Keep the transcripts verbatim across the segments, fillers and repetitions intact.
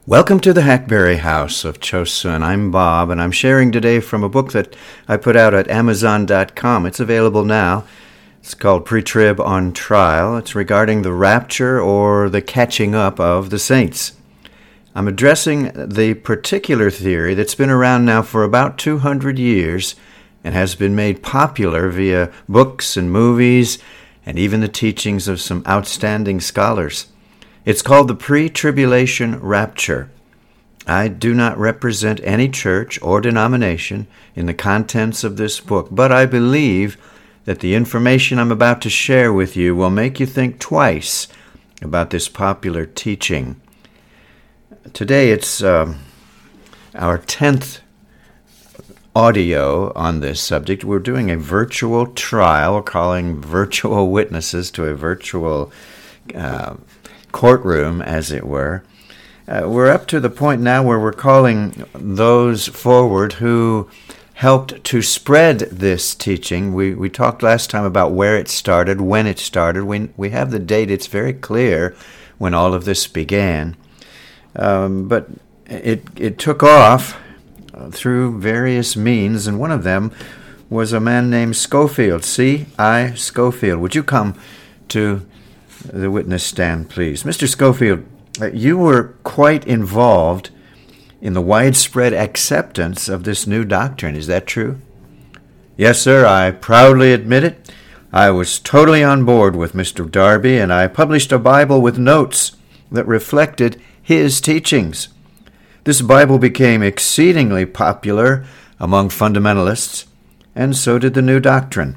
Welcome to the Hackberry House of Chosun. I'm Bob, and I'm sharing today from a book that I put out at Amazon dot com. It's available now. It's called Pre-Trib on Trial. It's regarding the rapture or the catching up of the saints. I'm addressing the particular theory that's been around now for about two hundred years and has been made popular via books and movies and even the teachings of some outstanding scholars. It's called the pre-tribulation rapture. I do not represent any church or denomination in the contents of this book, but I believe that the information I'm about to share with you will make you think twice about this popular teaching. Today it's um, our tenth audio on this subject. We're doing a virtual trial. We're calling virtual witnesses to a virtual uh, courtroom, as it were. Uh, we're up to the point now where we're calling those forward who helped to spread this teaching. We we talked last time about where it started, when it started. We, we have the date. It's very clear when all of this began. Um, but it it took off through various means, and one of them was a man named Scofield, C I Scofield. Would you come to the witness stand, please? Mister Scofield, you were quite involved in the widespread acceptance of this new doctrine. Is that true? Yes, sir, I proudly admit it. I was totally on board with Mister Darby, and I published a Bible with notes that reflected his teachings. This Bible became exceedingly popular among fundamentalists, and so did the new doctrine.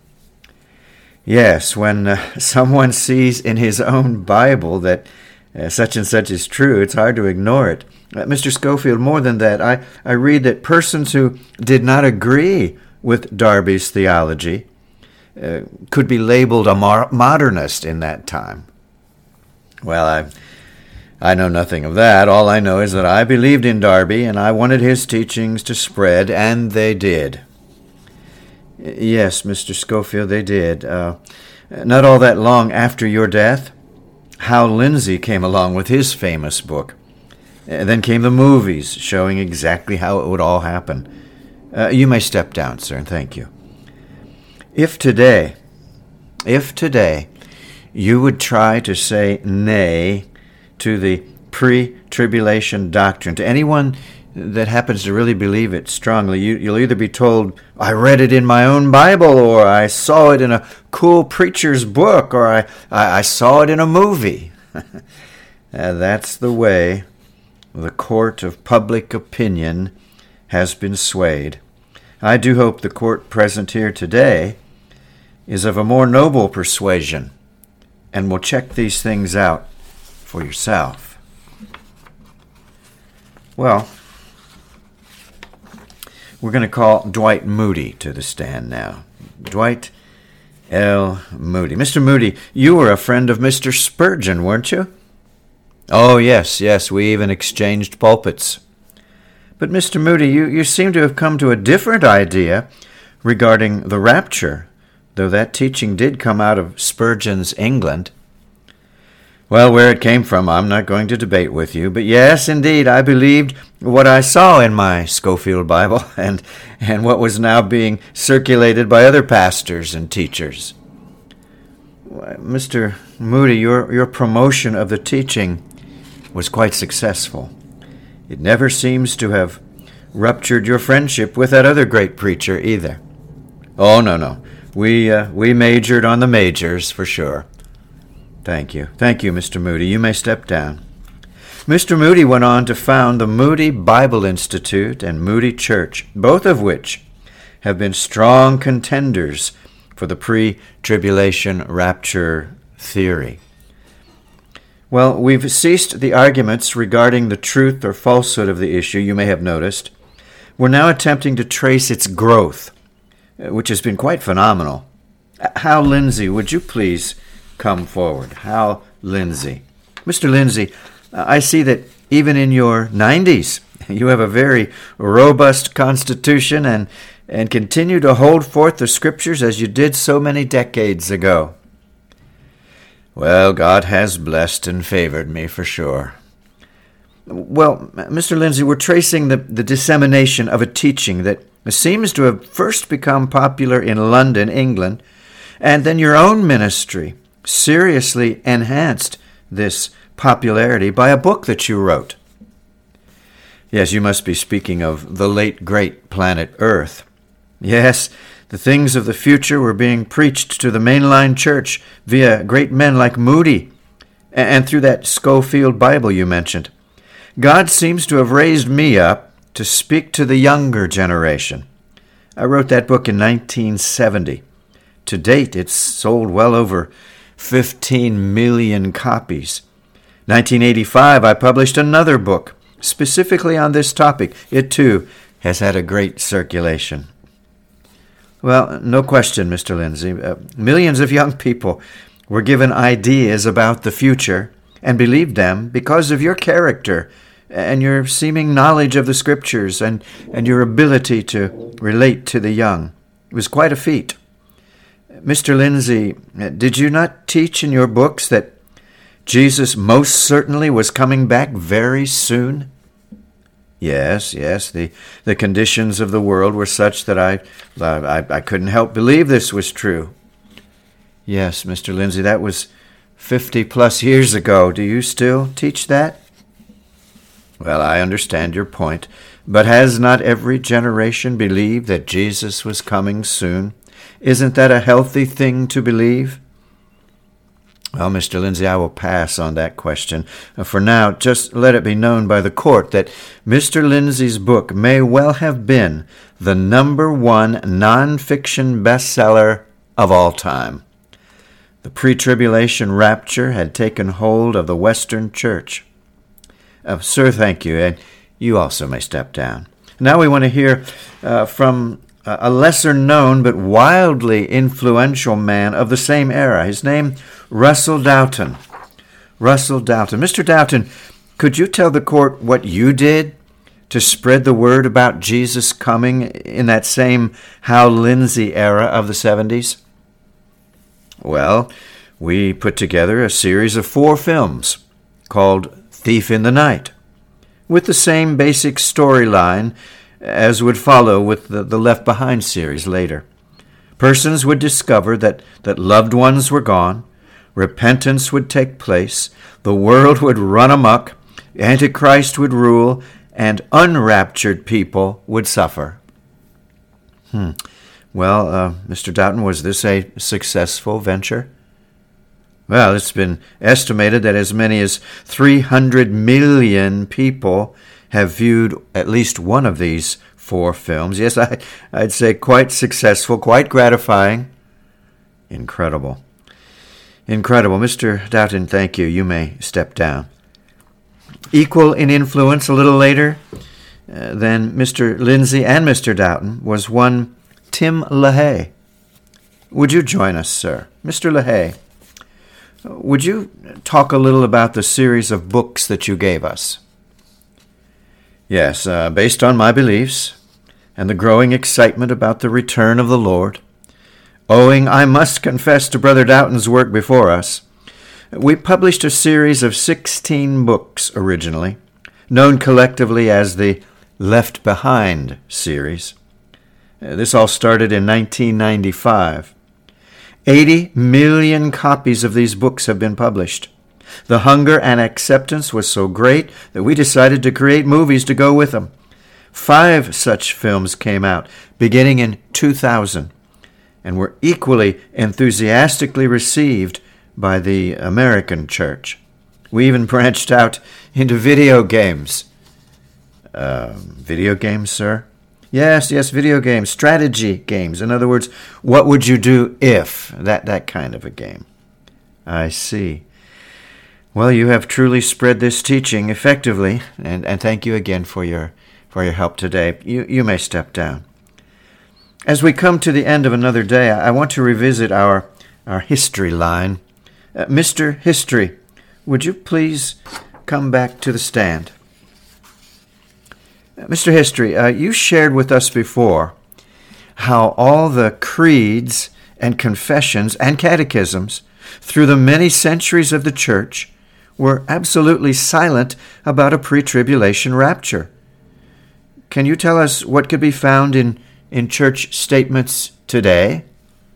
Yes, when uh, someone sees in his own Bible that uh, such and such is true, it's hard to ignore it. Uh, Mister Scofield, more than that, I, I read that persons who did not agree with Darby's theology uh, could be labeled a mar- modernist in that time. Well, I I know nothing of that. All I know is that I believed in Darby, and I wanted his teachings to spread, and they did. Yes, Mister Scofield, they did. Uh, not all that long after your death, Hal Lindsey came along with his famous book. And then came the movies showing exactly how it would all happen. Uh, you may step down, sir, and thank you. If today, if today you would try to say nay to the pre-tribulation doctrine, to anyone that happens to really believe it strongly, you, you'll either be told, I read it in my own Bible, or I saw it in a cool preacher's book, or I, I, I saw it in a movie. uh, that's the way the court of public opinion has been swayed. I do hope the court present here today is of a more noble persuasion and will check these things out for yourself. Well, we're going to call Dwight Moody to the stand now. Dwight L. Moody. Mister Moody, you were a friend of Mister Spurgeon, weren't you? Oh, yes, yes, we even exchanged pulpits. But Mister Moody, you, you seem to have come to a different idea regarding the rapture, though that teaching did come out of Spurgeon's England. Well, where it came from, I'm not going to debate with you, but yes, indeed, I believed what I saw in my Scofield Bible and, and what was now being circulated by other pastors and teachers. Mister Moody, your, your promotion of the teaching was quite successful. It never seems to have ruptured your friendship with that other great preacher either. Oh, no, no. We, uh, we majored on the majors for sure. Thank you. Thank you, Mister Moody. You may step down. Mister Moody went on to found the Moody Bible Institute and Moody Church, both of which have been strong contenders for the pre-tribulation rapture theory. Well, we've ceased the arguments regarding the truth or falsehood of the issue, you may have noticed. We're now attempting to trace its growth, which has been quite phenomenal. Hal Lindsey, would you please come forward? Hal Lindsey. Mister Lindsey, I see that even in your nineties, you have a very robust constitution and, and continue to hold forth the Scriptures as you did so many decades ago. Well, God has blessed and favored me for sure. Well, Mister Lindsay, we're tracing the, the dissemination of a teaching that seems to have first become popular in London, England, and then your own ministry seriously enhanced this popularity by a book that you wrote. Yes, you must be speaking of the late great planet Earth. Yes, the things of the future were being preached to the mainline church via great men like Moody and through that Schofield Bible you mentioned. God seems to have raised me up to speak to the younger generation. I wrote that book in nineteen seventy. To date, it's sold well over fifteen million copies. nineteen eighty-five, I published another book specifically on this topic. It, too, has had a great circulation. Well, no question, Mister Lindsay. Uh, millions of young people were given ideas about the future and believed them because of your character and your seeming knowledge of the Scriptures and, and your ability to relate to the young. It was quite a feat. Mister Lindsay, did you not teach in your books that Jesus most certainly was coming back very soon? Yes, yes, the, the conditions of the world were such that I, I, I couldn't help believe this was true. Yes, Mister Lindsay, that was fifty plus years ago. Do you still teach that? Well, I understand your point, but has not every generation believed that Jesus was coming soon? Isn't that a healthy thing to believe? Well, Mister Lindsay, I will pass on that question. For now, just let it be known by the court that Mister Lindsay's book may well have been the number one nonfiction bestseller of all time. The pre-tribulation rapture had taken hold of the Western Church. Uh, sir, thank you, and you also may step down. Now we want to hear uh, from a lesser-known but wildly influential man of the same era. His name, Russell Doughton. Russell Doughton. Mister Doughton, could you tell the court what you did to spread the word about Jesus coming in that same Hal Lindsey era of the seventies? Well, we put together a series of four films called Thief in the Night, with the same basic storyline as would follow with the, the Left Behind series later. Persons would discover that, that loved ones were gone, repentance would take place, the world would run amok, Antichrist would rule, and unraptured people would suffer. Hmm. Well, uh, Mister Doughton, was this a successful venture? Well, it's been estimated that as many as three hundred million people have viewed at least one of these four films. Yes, I, I'd say quite successful, quite gratifying. Incredible. Incredible. Mister Doughton, thank you. You may step down. Equal in influence a little later uh, than Mister Lindsay and Mister Doughton was one Tim LaHaye. Would you join us, sir? Mister LaHaye, would you talk a little about the series of books that you gave us? Yes, uh, based on my beliefs and the growing excitement about the return of the Lord, owing, I must confess, to Brother Doughton's work before us, we published a series of sixteen books originally, known collectively as the Left Behind series. Uh, this all started in nineteen ninety-five. eighty million copies of these books have been published. The hunger and acceptance was so great that we decided to create movies to go with them. Five such films came out, beginning in two thousand, and were equally enthusiastically received by the American church. We even branched out into video games. Uh, video games, sir? Yes, yes, video games, strategy games. In other words, what would you do if? That, that kind of a game. I see. Well, you have truly spread this teaching effectively, and, and thank you again for your for your help today. You, you may step down. As we come to the end of another day, I want to revisit our, our history line. Uh, Mister History, would you please come back to the stand? Uh, Mister History, uh, you shared with us before how all the creeds and confessions and catechisms through the many centuries of the church were absolutely silent about a pre-tribulation rapture. Can you tell us what could be found in, in church statements today?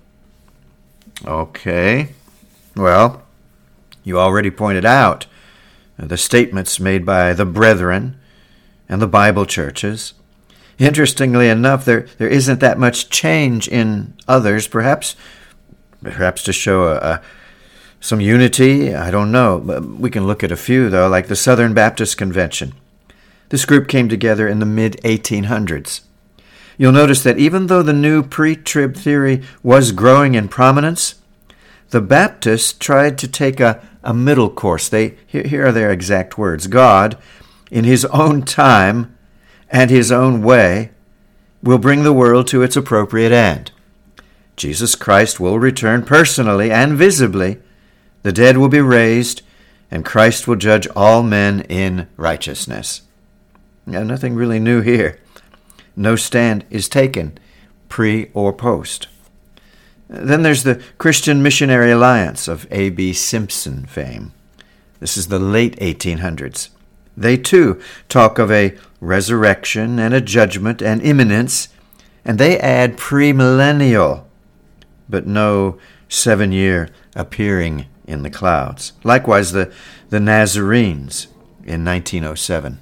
Okay. Well, you already pointed out the statements made by the Brethren and the Bible churches. Interestingly enough, there, there isn't that much change in others, perhaps perhaps to show a, a, some unity, I don't know. But we can look at a few, though, like the Southern Baptist Convention. This group came together in the mid eighteen hundreds. You'll notice that even though the new pre-trib theory was growing in prominence, the Baptists tried to take a, a middle course. They here, here are their exact words. God, in his own time and his own way, will bring the world to its appropriate end. Jesus Christ will return personally and visibly. The dead will be raised, and Christ will judge all men in righteousness. Now, nothing really new here. No stand is taken, pre or post. Then there's the Christian Missionary Alliance of A B Simpson fame. This is the late eighteen hundreds. They, too, talk of a resurrection and a judgment and imminence, and they add premillennial, but no seven-year appearing in the clouds. Likewise, the, the Nazarenes in nineteen oh seven.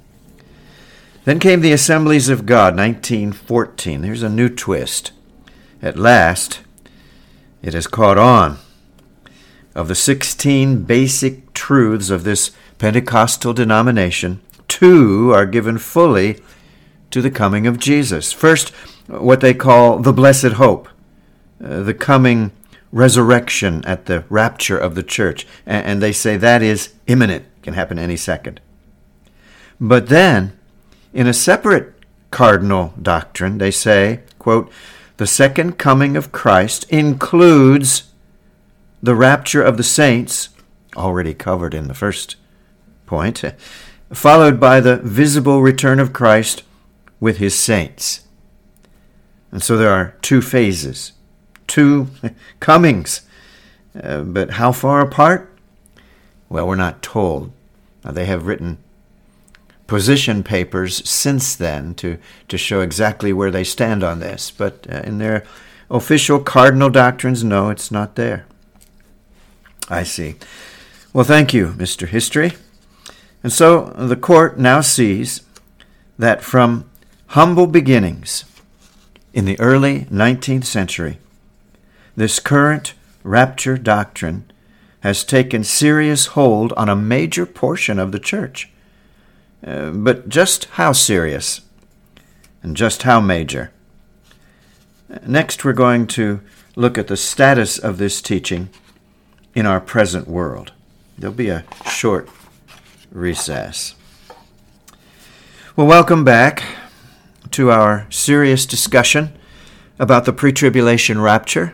Then came the Assemblies of God, nineteen fourteen. There's a new twist. At last, it has caught on. Of the sixteen basic truths of this Pentecostal denomination, two are given fully to the coming of Jesus. First, what they call the blessed hope, uh, the coming resurrection at the rapture of the church. And, and they say that is imminent, can happen any second. But then, in a separate cardinal doctrine, they say, quote, the second coming of Christ includes the rapture of the saints, already covered in the first point, followed by the visible return of Christ with his saints. And so there are two phases, two comings. Uh, but how far apart? Well, we're not told. Now, they have written position papers since then to, to show exactly where they stand on this. But uh, in their official cardinal doctrines, no, it's not there. I see. Well, thank you, Mister History. And so the court now sees that from humble beginnings in the early nineteenth century, this current rapture doctrine has taken serious hold on a major portion of the church. Uh, but just how serious and just how major? Next, we're going to look at the status of this teaching in our present world. There'll be a short recess. Well, welcome back to our serious discussion about the pre-tribulation rapture.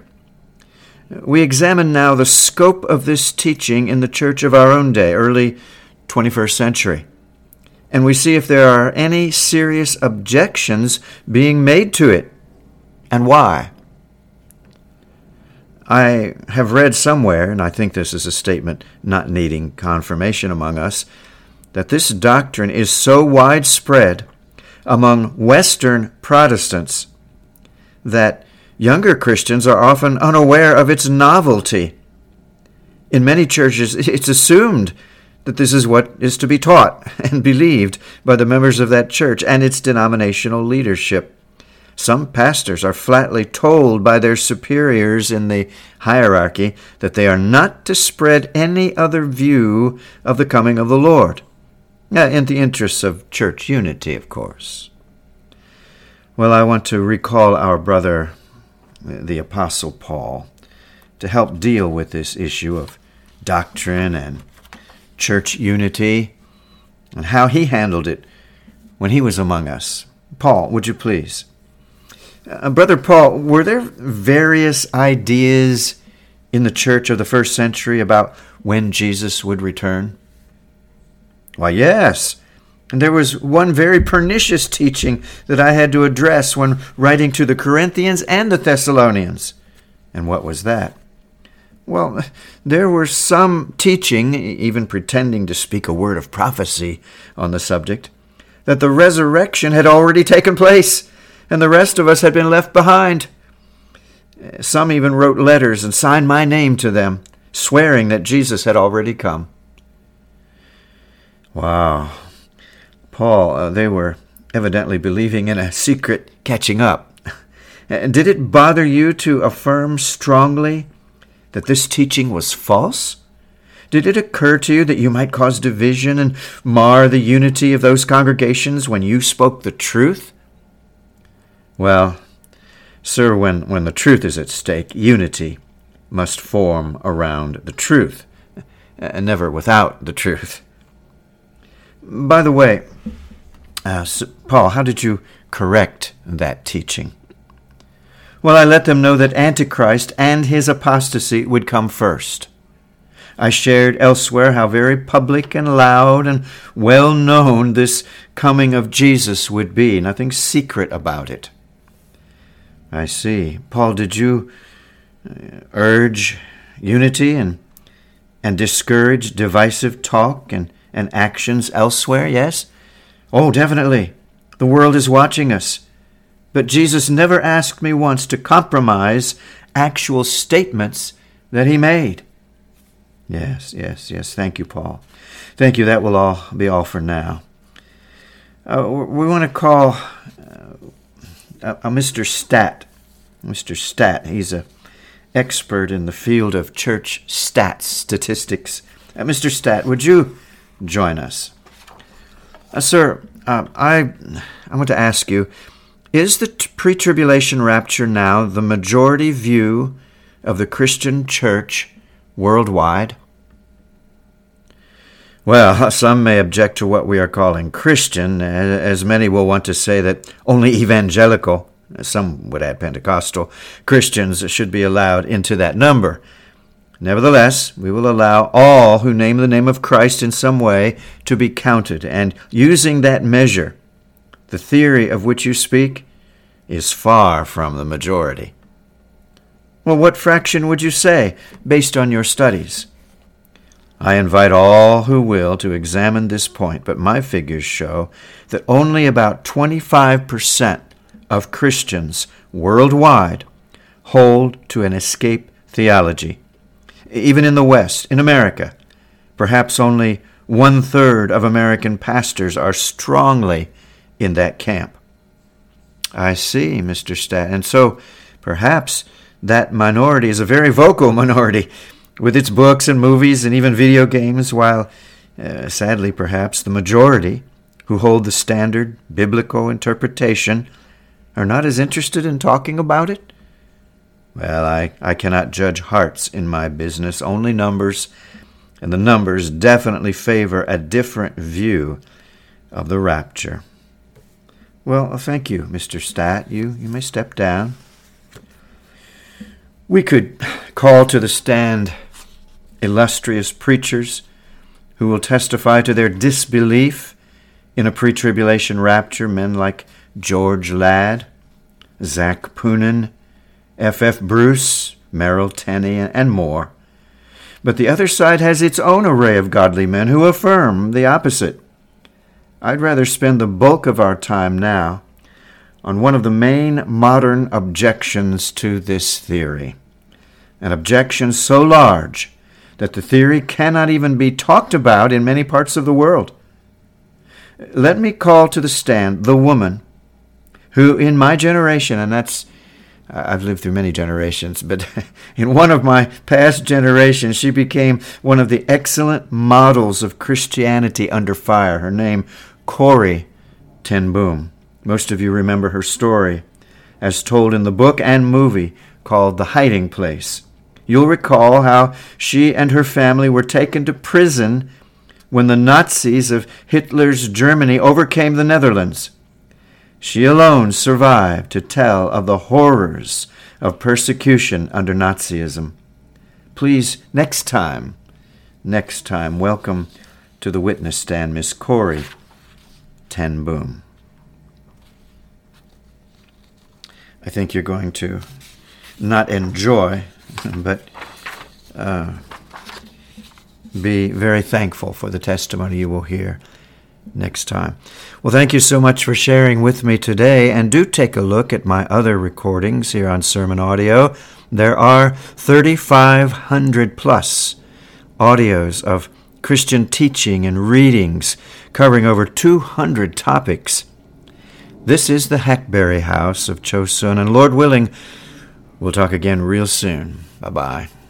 We examine now the scope of this teaching in the church of our own day, early twenty-first century. And we see if there are any serious objections being made to it, and why. I have read somewhere, and I think this is a statement not needing confirmation among us, that this doctrine is so widespread among Western Protestants that younger Christians are often unaware of its novelty. In many churches, it's assumed that this is what is to be taught and believed by the members of that church and its denominational leadership. Some pastors are flatly told by their superiors in the hierarchy that they are not to spread any other view of the coming of the Lord, in the interests of church unity, of course. Well, I want to recall our brother, the Apostle Paul, to help deal with this issue of doctrine and church unity, and how he handled it when he was among us. Paul, would you please? Uh, Brother Paul, were there various ideas in the church of the first century about when Jesus would return? Why, yes. And there was one very pernicious teaching that I had to address when writing to the Corinthians and the Thessalonians. And what was that? Well, there were some teaching, even pretending to speak a word of prophecy on the subject, that the resurrection had already taken place, and the rest of us had been left behind. Some even wrote letters and signed my name to them, swearing that Jesus had already come. Wow. Paul, uh, they were evidently believing in a secret catching up. Did it bother you to affirm strongly that this teaching was false? Did it occur to you that you might cause division and mar the unity of those congregations when you spoke the truth? Well, sir, when, when the truth is at stake, unity must form around the truth, and never without the truth. By the way, uh, Paul, how did you correct that teaching? Well, I let them know that Antichrist and his apostasy would come first. I shared elsewhere how very public and loud and well known this coming of Jesus would be. Nothing secret about it. I see. Paul, did you urge unity and and discourage divisive talk and, and actions elsewhere, yes? Oh, definitely. The world is watching us. But Jesus never asked me once to compromise actual statements that he made. Yes, yes, yes. Thank you, Paul. Thank you. That will all be all for now. Uh, we want to call uh, a Mister Stat. Mister Stat, he's an expert in the field of church stats, statistics. Uh, Mister Stat, would you join us? Uh, sir, uh, I, I want to ask you, is the t- pre-tribulation rapture now the majority view of the Christian church worldwide? Well, some may object to what we are calling Christian, as many will want to say that only evangelical, some would add Pentecostal, Christians should be allowed into that number. Nevertheless, we will allow all who name the name of Christ in some way to be counted, and using that measure, the theory of which you speak is far from the majority. Well, what fraction would you say, based on your studies? I invite all who will to examine this point, but my figures show that only about twenty-five percent of Christians worldwide hold to an escape theology. Even in the West, in America, perhaps only one-third of American pastors are strongly in that camp. I see, Mister Stat. And so, perhaps that minority is a very vocal minority, with its books and movies and even video games, while, uh, sadly perhaps, the majority, who hold the standard biblical interpretation, are not as interested in talking about it? Well, I, I cannot judge hearts in my business, only numbers, and the numbers definitely favor a different view of the rapture. Well, thank you, Mister Stat. You, you may step down. We could call to the stand illustrious preachers who will testify to their disbelief in a pre-tribulation rapture, men like George Ladd, Zach Poonen, F F Bruce, Merrill Tenney, and more. But the other side has its own array of godly men who affirm the opposite. I'd rather spend the bulk of our time now on one of the main modern objections to this theory, an objection so large that the theory cannot even be talked about in many parts of the world. Let me call to the stand the woman who in my generation, and that's, I've lived through many generations, but in one of my past generations, she became one of the excellent models of Christianity under fire. Her name, Corrie ten Boom. Most of you remember her story, as told in the book and movie called The Hiding Place. You'll recall how she and her family were taken to prison when the Nazis of Hitler's Germany overcame the Netherlands. She alone survived to tell of the horrors of persecution under Nazism. Please, next time, next time, welcome to the witness stand, Miss Corrie ten Boom. I think you're going to not enjoy, but uh, be very thankful for the testimony you will hear next time. Well, thank you so much for sharing with me today, and do take a look at my other recordings here on Sermon Audio. There are thirty-five hundred plus audios of Christian teaching and readings covering over two hundred topics. This is the Hackberry House of Chosun, and Lord willing, we'll talk again real soon. Bye-bye.